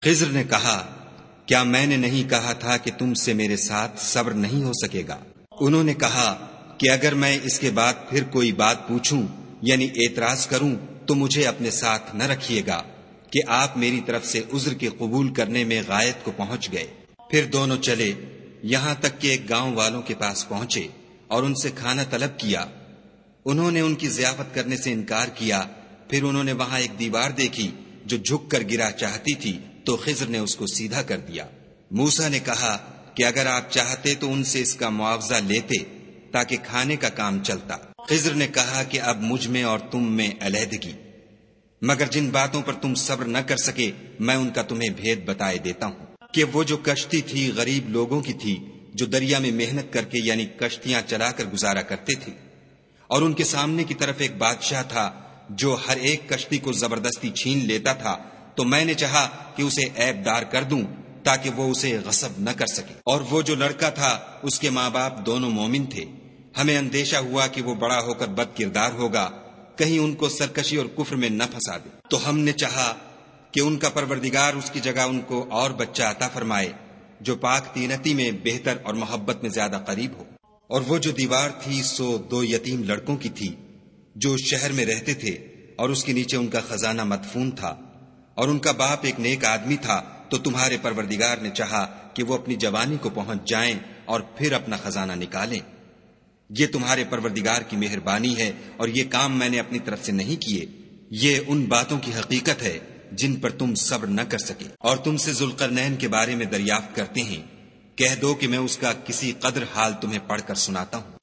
خضر نے کہا، کیا میں نے نہیں کہا تھا کہ تم سے میرے ساتھ صبر نہیں ہو سکے گا؟ انہوں نے کہا کہ اگر میں اس کے بعد پھر کوئی بات پوچھوں یعنی اعتراض کروں تو مجھے اپنے ساتھ نہ رکھیے گا کہ آپ میری طرف سے عذر کے قبول کرنے میں غایت کو پہنچ گئے۔ پھر دونوں چلے یہاں تک کہ ایک گاؤں والوں کے پاس پہنچے اور ان سے کھانا طلب کیا۔ انہوں نے ان کی ضیافت کرنے سے انکار کیا۔ پھر انہوں نے وہاں ایک دیوار دیکھی جو جھک کر گرا چاہتی تھی تو خضر نے اس کو سیدھا کر دیا۔ موسیٰ نے کہا کہ اگر آپ چاہتے تو ان سے اس کا معاوضہ لیتے تاکہ کھانے کا کام چلتا۔ خضر نے کہا کہ اب مجھ میں اور تم میں علیحدگی، مگر جن باتوں پر تم صبر نہ کر سکے میں ان کا تمہیں بھید بتائے دیتا ہوں کہ وہ جو کشتی تھی غریب لوگوں کی تھی جو دریا میں محنت کر کے یعنی کشتیاں چلا کر گزارا کرتے تھے، اور ان کے سامنے کی طرف ایک بادشاہ تھا جو ہر ایک کشتی کو زبردستی چھین لیتا تھا، تو میں نے چاہا کہ اسے عیب دار کر دوں تاکہ وہ اسے غصب نہ کر سکے۔ اور وہ جو لڑکا تھا اس کے ماں باپ دونوں مومن تھے۔ ہمیں اندیشہ ہوا کہ وہ بڑا ہو کر بد کردار ہوگا، کہیں ان کو سرکشی اور کفر میں نہ پھنسا دے، تو ہم نے چاہا کہ ان کا پروردگار اس کی جگہ ان کو اور بچہ عطا فرمائے جو پاک تینتی میں بہتر اور محبت میں زیادہ قریب ہو۔ اور وہ جو دیوار تھی سو 2 یتیم لڑکوں کی تھی جو شہر میں رہتے تھے، اور اس کے نیچے ان کا خزانہ مدفون تھا، اور ان کا باپ ایک نیک آدمی تھا۔ تو تمہارے پروردگار نے چاہا کہ وہ اپنی جوانی کو پہنچ جائیں اور پھر اپنا خزانہ نکالیں۔ یہ تمہارے پروردگار کی مہربانی ہے اور یہ کام میں نے اپنی طرف سے نہیں کیے۔ یہ ان باتوں کی حقیقت ہے جن پر تم صبر نہ کر سکے۔ اور تم سے ذوالقرنین کے بارے میں دریافت کرتے ہیں، کہہ دو کہ میں اس کا کسی قدر حال تمہیں پڑھ کر سناتا ہوں۔